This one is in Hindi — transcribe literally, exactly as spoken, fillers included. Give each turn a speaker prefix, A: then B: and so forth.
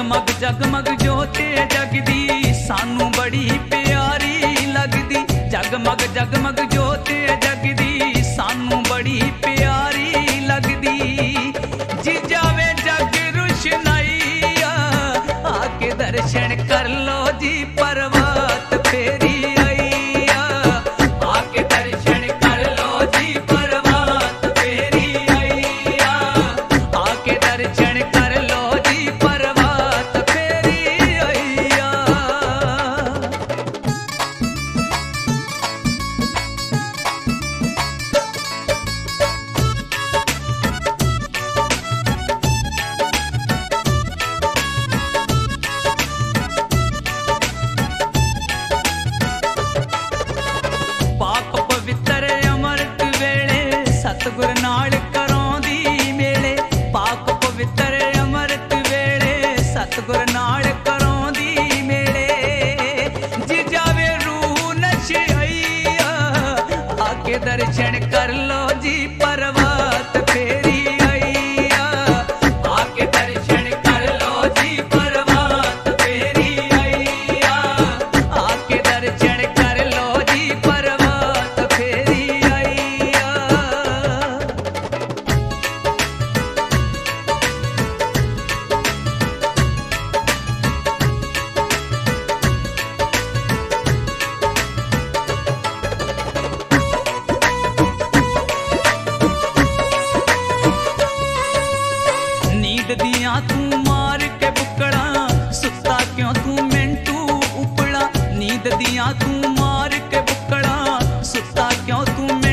A: जगमग जगमग जोत जगदी सानू बड़ी प्यारी लगदी। जगमग जगमग जोत जगदी सानू बड़ी प्यारी लगदी। जी जावे जग रुशनाइया आके दर्शन कर लो जी पर्वत फेरी आइया। आके दर्शन कर लो जी पर्वत फेरी आइया। आके दर्शन कर लो जी पर्वत फेरी आइया। पाक पवित्र अमृत वेले सतगुर नाल करौंदी मेले। पाक पवित्र अमृत वेले सतगुर नाल करौंदी मेले। जी जावे रूह नशइया आके दर्शन कर लो जी पर्वत फेरी आइया। आके दर्शन कर लो जी पर्वत फेरी आइया। आके दर्शन कर लो जी पर्वत फेरी आइया। नींद दिया तू मार के बुकड़ा सुता क्यों तू मिंटू उपड़ा। नींद दिया तू मार के बुकड़ा सुता क्यों तू